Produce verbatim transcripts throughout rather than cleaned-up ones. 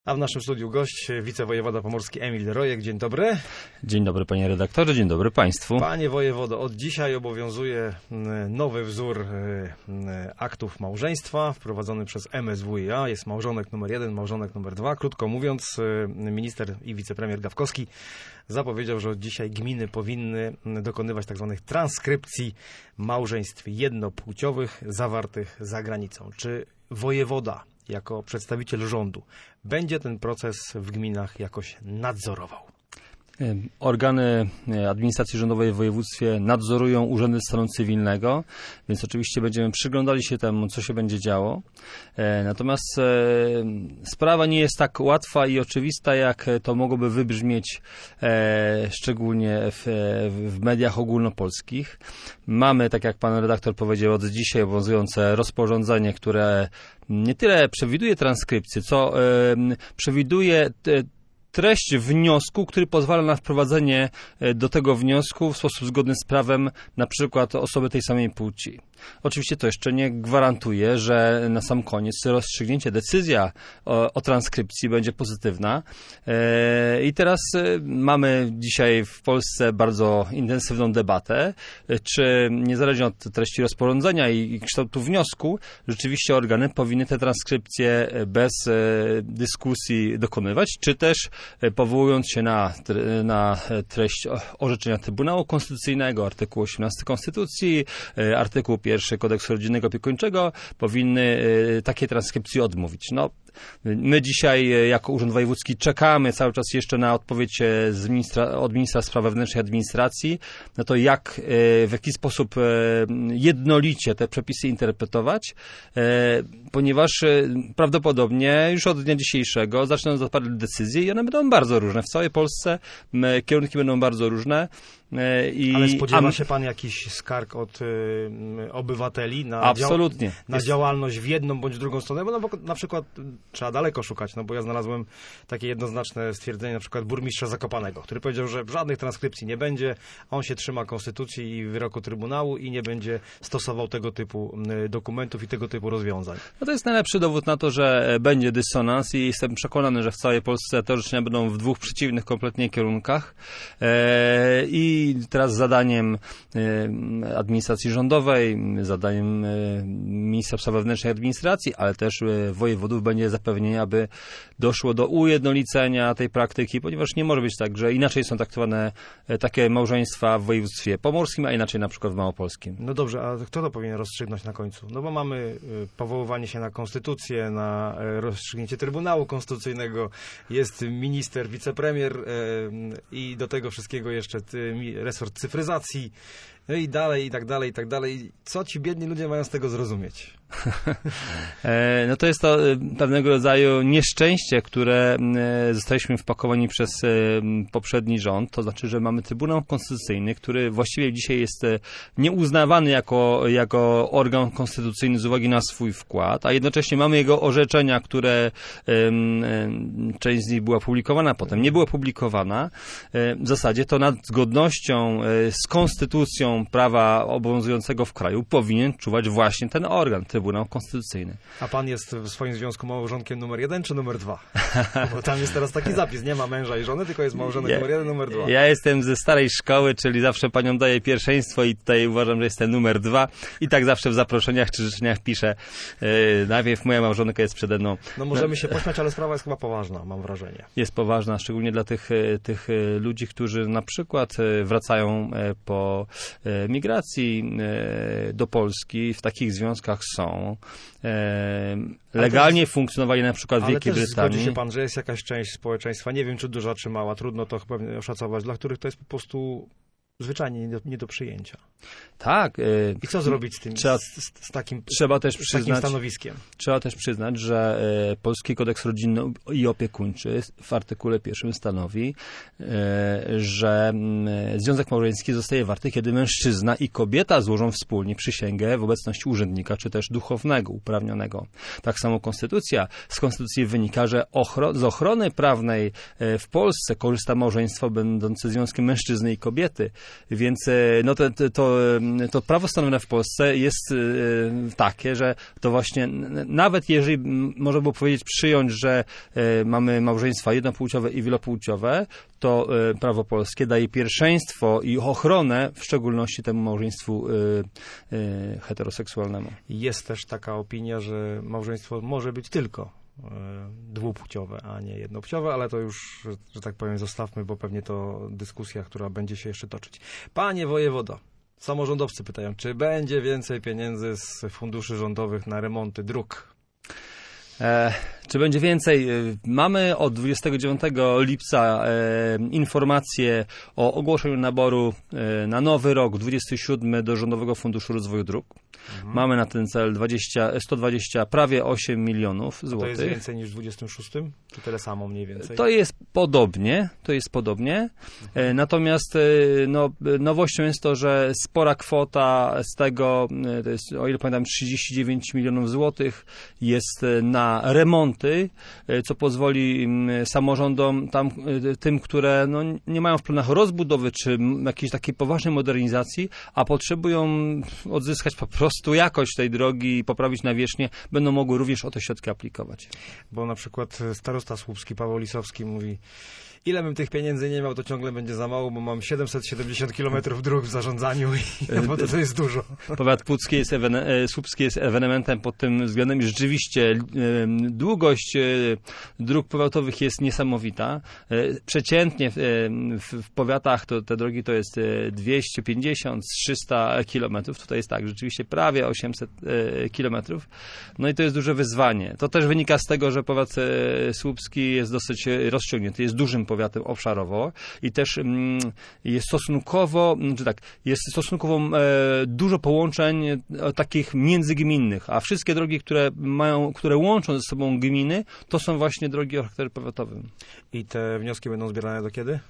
A w naszym studiu gość, wicewojewoda pomorski Emil Rojek. Dzień dobry. Dzień dobry panie redaktorze, dzień dobry państwu. Panie wojewodo, od dzisiaj obowiązuje nowy wzór aktów małżeństwa wprowadzony przez M S W i A. Jest małżonek numer jeden, małżonek numer dwa. Krótko mówiąc, minister i wicepremier Gawkowski zapowiedział, że od dzisiaj gminy powinny dokonywać tzw. transkrypcji małżeństw jednopłciowych zawartych za granicą. Czy wojewoda jako przedstawiciel rządu będzie ten proces w gminach jakoś nadzorował? Organy administracji rządowej w województwie nadzorują urzędy stanu cywilnego, więc oczywiście będziemy przyglądali się temu, co się będzie działo. Natomiast sprawa nie jest tak łatwa i oczywista, jak to mogłoby wybrzmieć szczególnie w, w mediach ogólnopolskich. Mamy, tak jak pan redaktor powiedział, od dzisiaj obowiązujące rozporządzenie, które nie tyle przewiduje transkrypcję, co przewiduje treść wniosku, który pozwala na wprowadzenie do tego wniosku w sposób zgodny z prawem na przykład osoby tej samej płci. Oczywiście to jeszcze nie gwarantuje, że na sam koniec rozstrzygnięcie, decyzja o, o transkrypcji będzie pozytywna. E, I teraz mamy dzisiaj w Polsce bardzo intensywną debatę, czy niezależnie od treści rozporządzenia i, i kształtu wniosku, rzeczywiście organy powinny te transkrypcje bez e, dyskusji dokonywać, czy też e, powołując się na, na treść orzeczenia Trybunału Konstytucyjnego, artykuł osiemnasty Konstytucji, e, artykuł pierwszy Kodeksu Rodzinnego Opiekuńczego, powinny takiej transkrypcji odmówić. No, my dzisiaj jako Urząd Wojewódzki czekamy cały czas jeszcze na odpowiedź z ministra, od ministra spraw wewnętrznych i administracji, no to jak, w jaki sposób jednolicie te przepisy interpretować, ponieważ prawdopodobnie już od dnia dzisiejszego zaczną zapadać decyzje i one będą bardzo różne. W całej Polsce kierunki będą bardzo różne. I, Ale spodziewa a... się pan jakichś skarg od y, obywateli na, Absolutnie. Dział, na Jest... działalność w jedną bądź drugą stronę? Bo na, na przykład trzeba daleko szukać, no bo ja znalazłem takie jednoznaczne stwierdzenie na przykład burmistrza Zakopanego, który powiedział, że żadnych transkrypcji nie będzie, on się trzyma konstytucji i wyroku Trybunału i nie będzie stosował tego typu dokumentów i tego typu rozwiązań. No to jest najlepszy dowód na to, że będzie dysonans i jestem przekonany, że w całej Polsce te orzeczenia będą w dwóch przeciwnych kompletnie kierunkach e, i I teraz zadaniem administracji rządowej, zadaniem ministra spraw wewnętrznych i administracji, ale też wojewodów będzie zapewnienie, aby doszło do ujednolicenia tej praktyki, ponieważ nie może być tak, że inaczej są traktowane takie małżeństwa w województwie pomorskim, a inaczej na przykład w małopolskim. No dobrze, a kto to powinien rozstrzygnąć na końcu? No bo mamy powoływanie się na konstytucję, na rozstrzygnięcie Trybunału Konstytucyjnego, jest minister, wicepremier i do tego wszystkiego jeszcze resort cyfryzacji, no i dalej, i tak dalej, i tak dalej. Co ci biedni ludzie mają z tego zrozumieć? No to jest to pewnego rodzaju nieszczęście, które zostaliśmy wpakowani przez poprzedni rząd. To znaczy, że mamy Trybunał Konstytucyjny, który właściwie dzisiaj jest nieuznawany jako, jako organ konstytucyjny z uwagi na swój wkład, a jednocześnie mamy jego orzeczenia, które część z nich była publikowana, potem nie była publikowana. W zasadzie to nad zgodnością z konstytucją prawa obowiązującego w kraju powinien czuwać właśnie ten organ, Trybunał Konstytucyjny. A pan jest w swoim związku małżonkiem numer jeden czy numer dwa? Bo tam jest teraz taki zapis, nie ma męża i żony, tylko jest małżonek ja, numer jeden, numer dwa. Ja jestem ze starej szkoły, czyli zawsze paniom daję pierwszeństwo i tutaj uważam, że jestem numer dwa i tak zawsze w zaproszeniach czy życzeniach piszę, yy, najpierw moja małżonka jest przede mną. No możemy się pośmiać, ale sprawa jest chyba poważna, mam wrażenie. Jest poważna, szczególnie dla tych, tych ludzi, którzy na przykład wracają po migracji do Polski, w takich związkach są. Legalnie też, funkcjonowali na przykład w Wielkiej Brytanii. Ale zgodzi się pan, że jest jakaś część społeczeństwa, nie wiem czy duża czy mała, trudno to chyba oszacować, dla których to jest po prostu zwyczajnie nie do, nie do przyjęcia. Tak. Y, I co zrobić z tym, trzeba, z, z, takim, trzeba też z przyznać, takim stanowiskiem? Trzeba też przyznać, że y, Polski Kodeks Rodzinny i Opiekuńczy w artykule pierwszym stanowi, y, że y, związek małżeński zostaje warty, kiedy mężczyzna i kobieta złożą wspólnie przysięgę w obecności urzędnika, czy też duchownego, uprawnionego. Tak samo konstytucja. Z konstytucji wynika, że ochro- z ochrony prawnej y, w Polsce korzysta małżeństwo będące związkiem mężczyzny i kobiety. Więc no to, to, to prawo stanowione w Polsce jest takie, że to właśnie nawet jeżeli można było powiedzieć, przyjąć, że mamy małżeństwa jednopłciowe i wielopłciowe, to prawo polskie daje pierwszeństwo i ochronę w szczególności temu małżeństwu heteroseksualnemu. Jest też taka opinia, że małżeństwo może być tylko dwupłciowe, a nie jednopłciowe, ale to już, że tak powiem, zostawmy, bo pewnie to dyskusja, która będzie się jeszcze toczyć. Panie wojewodo, samorządowcy pytają, czy będzie więcej pieniędzy z funduszy rządowych na remonty dróg? E, czy będzie więcej? Mamy od dwudziestego dziewiątego lipca e, informację o ogłoszeniu naboru e, na nowy rok, dwudziesty siódmy, do Rządowego Funduszu Rozwoju Dróg. Mhm. Mamy na ten cel dwadzieścia, sto dwadzieścia, prawie osiem milionów złotych. To jest więcej niż w dwudziestym szóstym? Czy tyle samo mniej więcej? To jest podobnie, to jest podobnie. Mhm. Natomiast no, nowością jest to, że spora kwota z tego, to jest, o ile pamiętam, trzydzieści dziewięć milionów złotych jest na remonty, co pozwoli samorządom, tam, tym, które no, nie mają w planach rozbudowy czy jakiejś takiej poważnej modernizacji, a potrzebują odzyskać po prostu jakość tej drogi i poprawić nawierzchnię, będą mogły również o te środki aplikować. Bo na przykład starosta słupski, Paweł Lisowski mówi, ile bym tych pieniędzy nie miał, to ciągle będzie za mało, bo mam siedemset siedemdziesiąt kilometrów dróg w zarządzaniu i no, to, to jest dużo. Powiat pucki jest ewene- słupski jest ewenementem pod tym względem i rzeczywiście długość dróg powiatowych jest niesamowita. Przeciętnie w, w, w powiatach to te drogi to jest dwieście pięćdziesiąt trzysta kilometrów. Tutaj jest tak, rzeczywiście prawie osiemset kilometrów. No i to jest duże wyzwanie. To też wynika z tego, że powiat słupski jest dosyć rozciągnięty, jest dużym powiatem obszarowo i też mm, jest stosunkowo, czy tak, jest stosunkowo e, dużo połączeń e, takich międzygminnych, a wszystkie drogi, które mają, które łączą ze sobą gminy, to są właśnie drogi o charakterze powiatowym. I te wnioski będą zbierane do kiedy?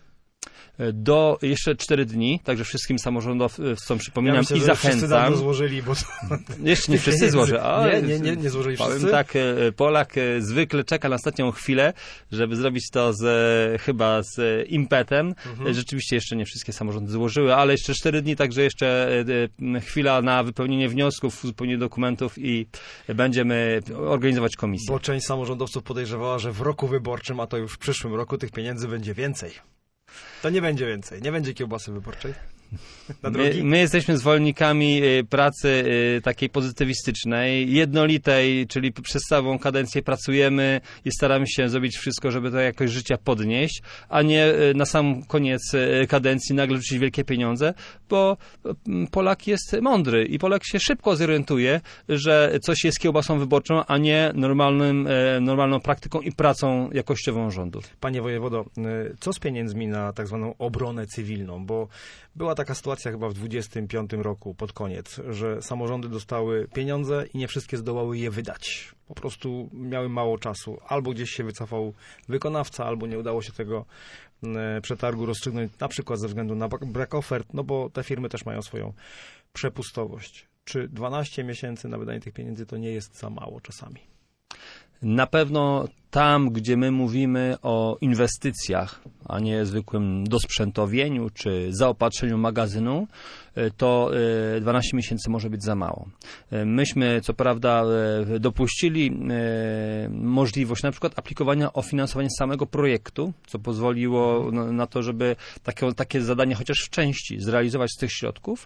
Do jeszcze cztery dni, także wszystkim samorządowcom przypominam ja myślę, i że zachęcam. Wszyscy dawno złożyli, bo to... Jeszcze nie wszyscy złoży. Nie, nie, nie, nie złożyli wszyscy. Powiem tak, Polak zwykle czeka na ostatnią chwilę, żeby zrobić to z, chyba z impetem. Mhm. Rzeczywiście jeszcze nie wszystkie samorządy złożyły, ale jeszcze cztery dni, także jeszcze chwila na wypełnienie wniosków, uzupełnienie dokumentów i będziemy organizować komisję. Bo część samorządowców podejrzewała, że w roku wyborczym, a to już w przyszłym roku, tych pieniędzy będzie więcej. To nie będzie więcej, nie będzie kiełbasy wyborczej. My, my jesteśmy zwolennikami pracy takiej pozytywistycznej, jednolitej, czyli przez całą kadencję pracujemy i staramy się zrobić wszystko, żeby to jakość życia podnieść, a nie na sam koniec kadencji nagle rzucić wielkie pieniądze, bo Polak jest mądry i Polak się szybko zorientuje, że coś jest kiełbasą wyborczą, a nie normalnym, normalną praktyką i pracą jakościową rządu. Panie wojewodo, co z pieniędzmi na tak zwaną obronę cywilną? Bo była taka sytuacja chyba w dwudziestym piątym roku pod koniec, że samorządy dostały pieniądze i nie wszystkie zdołały je wydać. Po prostu miały mało czasu. Albo gdzieś się wycofał wykonawca, albo nie udało się tego przetargu rozstrzygnąć, na przykład ze względu na brak ofert, no bo te firmy też mają swoją przepustowość. Czy dwanaście miesięcy na wydanie tych pieniędzy to nie jest za mało czasami? Na pewno tam, gdzie my mówimy o inwestycjach, a nie zwykłym dosprzętowieniu czy zaopatrzeniu magazynu, to dwanaście miesięcy może być za mało. Myśmy, co prawda, dopuścili możliwość na przykład aplikowania o finansowanie samego projektu, co pozwoliło na to, żeby takie, takie zadanie chociaż w części zrealizować z tych środków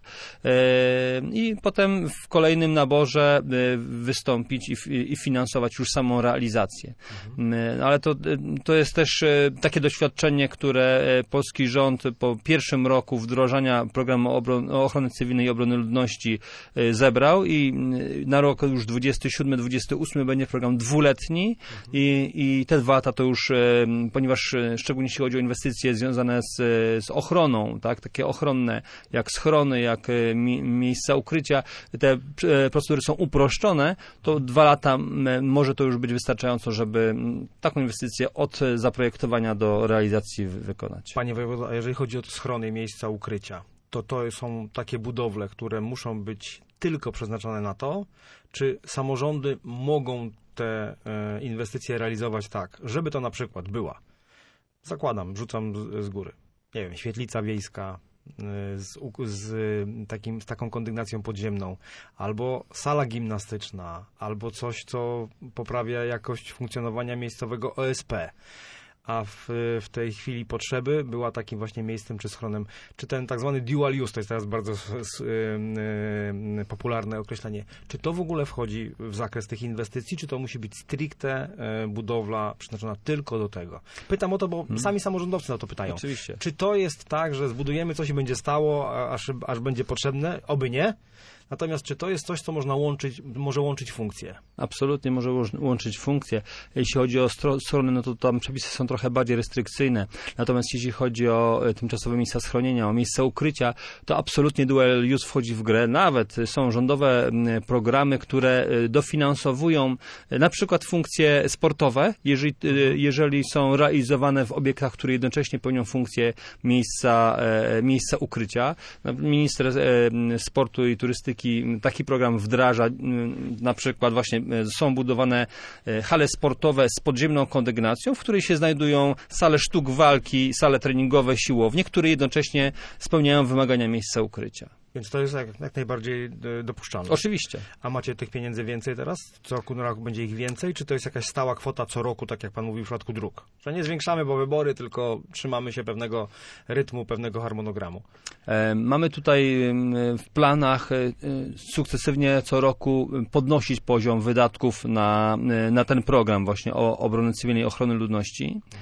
i potem w kolejnym naborze wystąpić i, i finansować już samą realizację. Mhm. Ale to, to jest też takie doświadczenie, które polski rząd po pierwszym roku wdrożenia programu obron, ochrony cywilnej i obrony ludności zebrał i na rok już dwudziesty siódmy dwudziesty ósmy będzie program dwuletni mhm. i, i te dwa lata to już, ponieważ szczególnie jeśli chodzi o inwestycje związane z, z ochroną, tak, takie ochronne jak schrony, jak mi, miejsca ukrycia, te procedury są uproszczone, to dwa lata może to już być wystarczająco, żeby taką inwestycję od zaprojektowania do realizacji wykonać. Panie wojewodo, a jeżeli chodzi o schrony, miejsca ukrycia, to to są takie budowle, które muszą być tylko przeznaczone na to, czy samorządy mogą te e, inwestycje realizować tak, żeby to na przykład była, zakładam, rzucam z, z góry, nie wiem, świetlica wiejska, z, z, takim, z taką kondygnacją podziemną, albo sala gimnastyczna, albo coś, co poprawia jakość funkcjonowania miejscowego O S P, a w, w tej chwili potrzeby była takim właśnie miejscem czy schronem, czy ten tak zwany dual use, to jest teraz bardzo s, s, y, y, popularne określenie, czy to w ogóle wchodzi w zakres tych inwestycji, czy to musi być stricte y, budowla przeznaczona tylko do tego? Pytam o to, bo hmm. sami samorządowcy na to pytają. Oczywiście. Czy to jest tak, że zbudujemy coś i będzie stało, aż, aż będzie potrzebne? Oby nie. Natomiast czy to jest coś, co można łączyć, może łączyć funkcje? Absolutnie może łączyć funkcje. Jeśli chodzi o strony, no to tam przepisy są trochę bardziej restrykcyjne. Natomiast jeśli chodzi o tymczasowe miejsca schronienia, o miejsca ukrycia, to absolutnie dual use wchodzi w grę. Nawet są rządowe programy, które dofinansowują na przykład funkcje sportowe, jeżeli, jeżeli są realizowane w obiektach, które jednocześnie pełnią funkcję miejsca, miejsca ukrycia. Minister Sportu i Turystyki taki program wdraża, na przykład właśnie są budowane hale sportowe z podziemną kondygnacją, w której się znajdują sale sztuk walki, sale treningowe, siłownie, które jednocześnie spełniają wymagania miejsca ukrycia. Więc to jest jak, jak najbardziej dopuszczalne. Oczywiście. A macie tych pieniędzy więcej teraz? Co roku na rok będzie ich więcej? Czy to jest jakaś stała kwota co roku, tak jak pan mówił w przypadku dróg? Że nie zwiększamy, bo wybory, tylko trzymamy się pewnego rytmu, pewnego harmonogramu. E, mamy tutaj w planach e, sukcesywnie co roku podnosić poziom wydatków na, na ten program właśnie o obrony cywilnej i ochrony ludności. Mhm.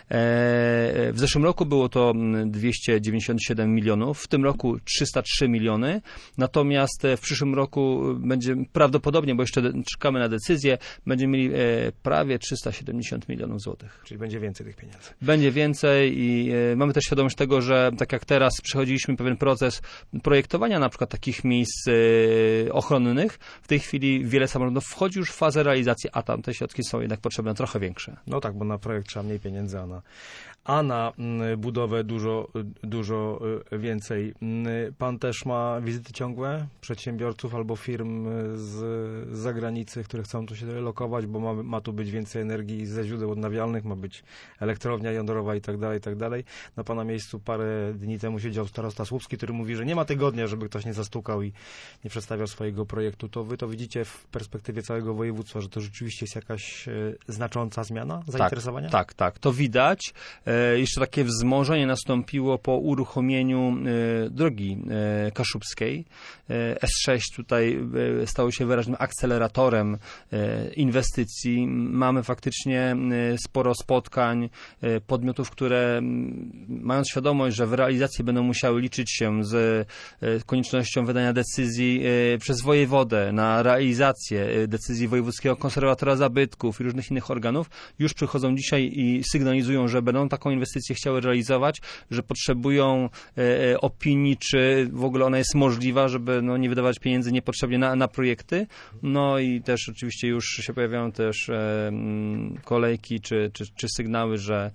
W zeszłym roku było to dwieście dziewięćdziesiąt siedem milionów, w tym roku trzysta trzy miliony, natomiast w przyszłym roku będzie prawdopodobnie, bo jeszcze czekamy na decyzję, będziemy mieli prawie trzysta siedemdziesiąt milionów złotych. Czyli będzie więcej tych pieniędzy. Będzie więcej i mamy też świadomość tego, że tak jak teraz przechodziliśmy pewien proces projektowania na przykład takich miejsc ochronnych, w tej chwili wiele samorządów wchodzi już w fazę realizacji, a tam te środki są jednak potrzebne trochę większe. No tak, bo na projekt trzeba mniej pieniędzy, a na a na budowę dużo, dużo więcej. Pan też ma wizyty ciągłe przedsiębiorców albo firm z, z zagranicy, które chcą tu się relokować, bo ma, ma tu być więcej energii ze źródeł odnawialnych, ma być elektrownia jądrowa i tak dalej, i tak dalej. Na pana miejscu parę dni temu siedział starosta Słupski, który mówi, że nie ma tygodnia, żeby ktoś nie zastukał i nie przedstawiał swojego projektu. To wy to widzicie w perspektywie całego województwa, że to rzeczywiście jest jakaś znacząca zmiana zainteresowania? Tak, tak, tak. To widać. Jeszcze takie wzmożenie nastąpiło po uruchomieniu e, drogi e, kaszubskiej. E, S sześć tutaj e, stało się wyraźnym akceleratorem e, inwestycji. Mamy faktycznie e, sporo spotkań e, podmiotów, które m, mając świadomość, że w realizacji będą musiały liczyć się z e, koniecznością wydania decyzji e, przez wojewodę na realizację e, decyzji wojewódzkiego konserwatora zabytków i różnych innych organów, już przychodzą dzisiaj i sygnalizują, że będą taką inwestycję chciały realizować, że potrzebują e, opinii, czy w ogóle ona jest możliwa, żeby no, nie wydawać pieniędzy niepotrzebnie na, na projekty. No i też oczywiście już się pojawiają też e, kolejki, czy, czy, czy sygnały, że,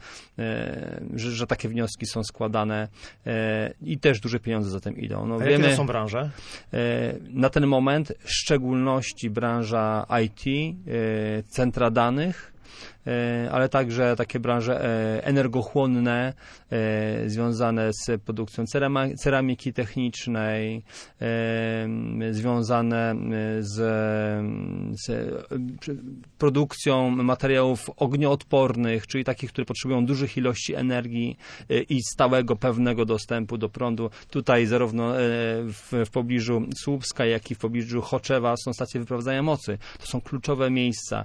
e, że, że takie wnioski są składane e, i też duże pieniądze za tym idą. No, A wiemy, jakie to są branże? E, na ten moment w szczególności branża I T, e, centra danych, ale także takie branże energochłonne związane z produkcją ceramiki technicznej, związane z, z produkcją materiałów ognioodpornych, czyli takich, które potrzebują dużych ilości energii i stałego, pewnego dostępu do prądu. Tutaj zarówno w, w pobliżu Słupska, jak i w pobliżu Choczewa są stacje wyprowadzania mocy. To są kluczowe miejsca.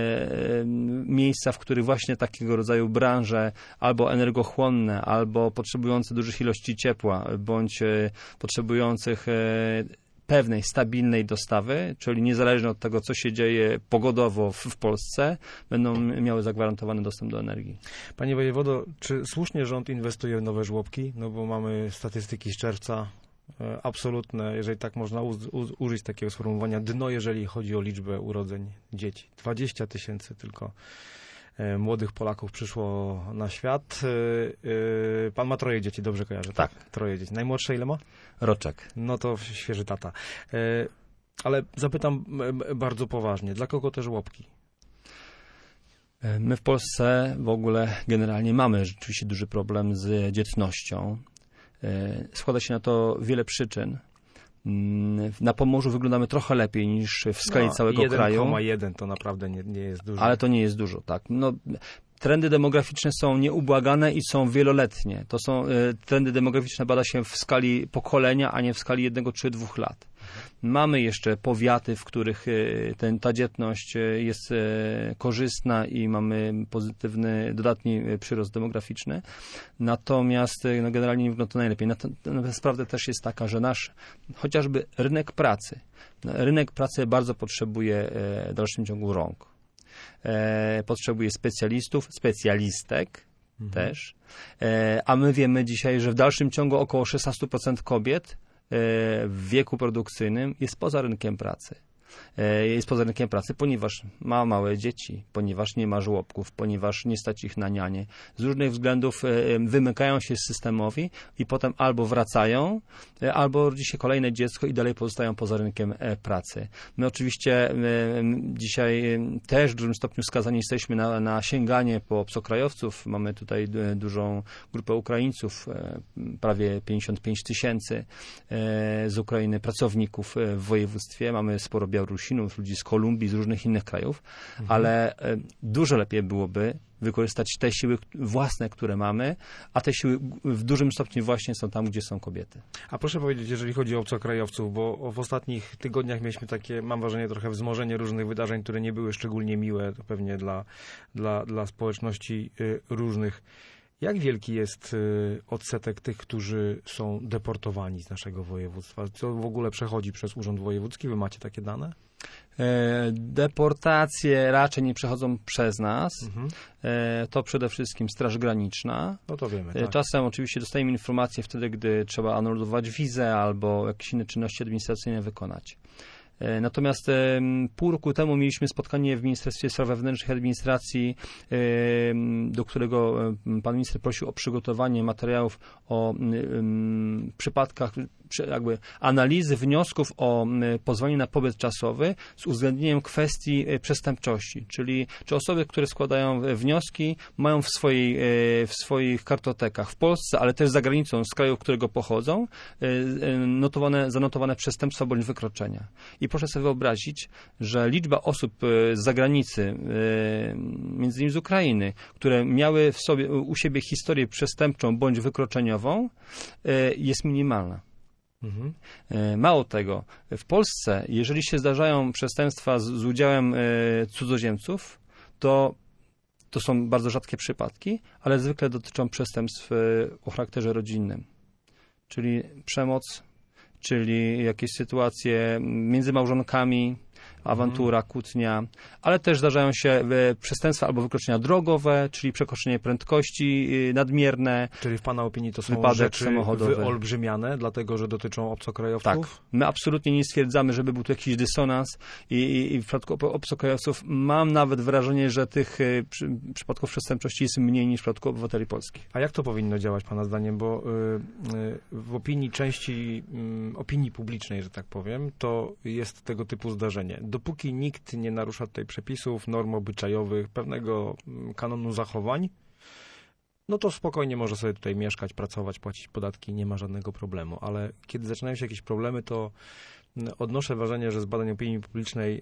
Miejsca, w których właśnie takiego rodzaju branże albo energochłonne, albo potrzebujące dużych ilości ciepła, bądź potrzebujących pewnej, stabilnej dostawy, czyli niezależnie od tego, co się dzieje pogodowo w, w Polsce, będą miały zagwarantowany dostęp do energii. Panie wojewodo, czy słusznie rząd inwestuje w nowe żłobki? No bo mamy statystyki z czerwca, absolutne, jeżeli tak można u, u, użyć takiego sformułowania, dno, jeżeli chodzi o liczbę urodzeń dzieci. dwadzieścia tysięcy tylko e, młodych Polaków przyszło na świat. E, e, pan ma troje dzieci, dobrze kojarzę? Tak. tak. Troje dzieci. Najmłodsze ile ma? Roczek. No to świeży tata. E, ale zapytam e, bardzo poważnie, dla kogo te żłobki? My w Polsce w ogóle generalnie mamy rzeczywiście duży problem z dzietnością. Składa się na to wiele przyczyn. Na Pomorzu wyglądamy trochę lepiej niż w skali no, całego jeden kraju. jeden przecinek jeden to naprawdę nie, nie jest dużo. Ale to nie jest dużo, tak. No, trendy demograficzne są nieubłagane i są wieloletnie. To są trendy demograficzne bada się w skali pokolenia, a nie w skali jednego czy dwóch lat. Mamy jeszcze powiaty, w których ten, ta dzietność jest korzystna i mamy pozytywny, dodatni przyrost demograficzny. Natomiast no, generalnie nie wygląda to najlepiej. Natomiast prawda też jest taka, że nasz chociażby rynek pracy, rynek pracy bardzo potrzebuje w dalszym ciągu rąk. Potrzebuje specjalistów, specjalistek mhm. też. A my wiemy dzisiaj, że w dalszym ciągu około szesnaście procent kobiet w wieku produkcyjnym jest poza rynkiem pracy. Jest poza rynkiem pracy, ponieważ ma małe dzieci, ponieważ nie ma żłobków, ponieważ nie stać ich na nianie. Z różnych względów wymykają się systemowi i potem albo wracają, albo rodzi się kolejne dziecko i dalej pozostają poza rynkiem pracy. My oczywiście dzisiaj też w dużym stopniu skazani jesteśmy na, na sięganie po obcokrajowców. Mamy tutaj dużą grupę Ukraińców, prawie pięćdziesiąt pięć tysięcy z Ukrainy pracowników w województwie. Mamy sporo Białorusinów, ludzi z Kolumbii, z różnych innych krajów, mhm. ale dużo lepiej byłoby wykorzystać te siły własne, które mamy, a te siły w dużym stopniu właśnie są tam, gdzie są kobiety. A proszę powiedzieć, jeżeli chodzi o obcokrajowców, bo w ostatnich tygodniach mieliśmy takie, mam wrażenie, trochę wzmożenie różnych wydarzeń, które nie były szczególnie miłe, to pewnie dla, dla, dla społeczności różnych. Jak wielki jest odsetek tych, którzy są deportowani z naszego województwa? Co w ogóle przechodzi przez Urząd Wojewódzki? Wy macie takie dane? Deportacje raczej nie przechodzą przez nas. Mhm. To przede wszystkim Straż Graniczna. No to wiemy, tak. Czasem oczywiście dostajemy informacje wtedy, gdy trzeba anulować wizę albo jakieś inne czynności administracyjne wykonać. Natomiast pół roku temu mieliśmy spotkanie w Ministerstwie Spraw Wewnętrznych i Administracji, do którego pan minister prosił o przygotowanie materiałów o przypadkach jakby analizy wniosków o pozwolenie na pobyt czasowy z uwzględnieniem kwestii przestępczości, czyli czy osoby, które składają wnioski, mają w, swojej, w swoich kartotekach w Polsce, ale też za granicą, z kraju, z którego pochodzą, notowane, zanotowane przestępstwa bądź wykroczenia. I proszę sobie wyobrazić, że liczba osób z zagranicy, między innymi z Ukrainy, które miały w sobie, u siebie historię przestępczą bądź wykroczeniową, jest minimalna. Mhm. Mało tego, w Polsce, jeżeli się zdarzają przestępstwa z, z udziałem cudzoziemców, to to są bardzo rzadkie przypadki, ale zwykle dotyczą przestępstw o charakterze rodzinnym, czyli przemoc, czyli jakieś sytuacje między małżonkami, awantura, kłótnia, ale też zdarzają się przestępstwa albo wykroczenia drogowe, czyli przekroczenie prędkości nadmierne. Czyli w pana opinii to są wypadek rzeczy samochodowy. Wyolbrzymiane, dlatego że dotyczą obcokrajowców? Tak. My absolutnie nie stwierdzamy, żeby był tu jakiś dysonans i, i, i w przypadku obcokrajowców mam nawet wrażenie, że tych przy, przypadków przestępczości jest mniej niż w przypadku obywateli polskich. A jak to powinno działać pana zdaniem? Bo y, y, w opinii części y, opinii publicznej, że tak powiem, to jest tego typu zdarzenie. Dopóki nikt nie narusza tutaj przepisów, norm obyczajowych, pewnego kanonu zachowań, no to spokojnie może sobie tutaj mieszkać, pracować, płacić podatki, nie ma żadnego problemu. Ale kiedy zaczynają się jakieś problemy, to odnoszę wrażenie, że z badań opinii publicznej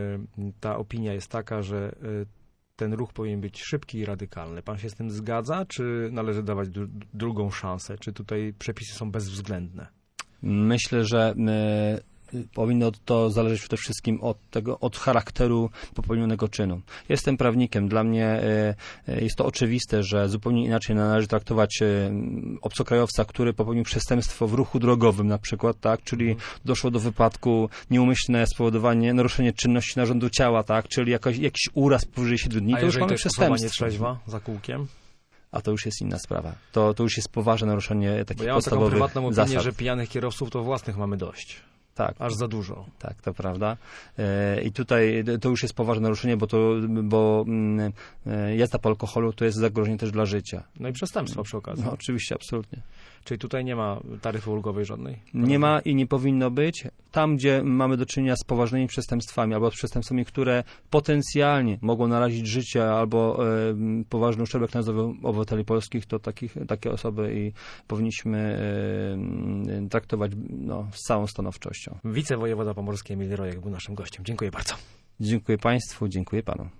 ta opinia jest taka, że ten ruch powinien być szybki i radykalny. Pan się z tym zgadza, czy należy dawać dru- drugą szansę? Czy tutaj przepisy są bezwzględne? Myślę, że powinno to zależeć przede wszystkim od tego, od charakteru popełnionego czynu. Jestem prawnikiem. Dla mnie jest to oczywiste, że zupełnie inaczej należy traktować obcokrajowca, który popełnił przestępstwo w ruchu drogowym na przykład, tak, czyli doszło do wypadku, nieumyślne spowodowanie, naruszenie czynności narządu ciała, tak, czyli jakoś, jakiś uraz powyżej siedmiu dni, A to już mamy to przestępstwo. trzeźwa za kółkiem? A to już jest inna sprawa. To, to już jest poważne naruszenie takich Bo ja mam podstawowych taką prywatną opinię, zasad. że pijanych kierowców to własnych mamy dość. Tak. Aż za dużo. Tak, to prawda. E, I tutaj to już jest poważne naruszenie, bo, to, bo mm, e, jazda po alkoholu to jest zagrożenie też dla życia. No i przestępstwo przy okazji. No, oczywiście, absolutnie. Czyli tutaj nie ma taryfy ulgowej żadnej? Nie ma i nie powinno być. Tam, gdzie mamy do czynienia z poważnymi przestępstwami albo z przestępstwami, które potencjalnie mogą narazić życie albo e, poważny uszczerbek na zdrowiu obywateli polskich, to takich, takie osoby i powinniśmy e, traktować no, z całą stanowczością. Wicewojewoda pomorski Emil Rojek był naszym gościem. Dziękuję bardzo. Dziękuję Państwu, dziękuję Panu.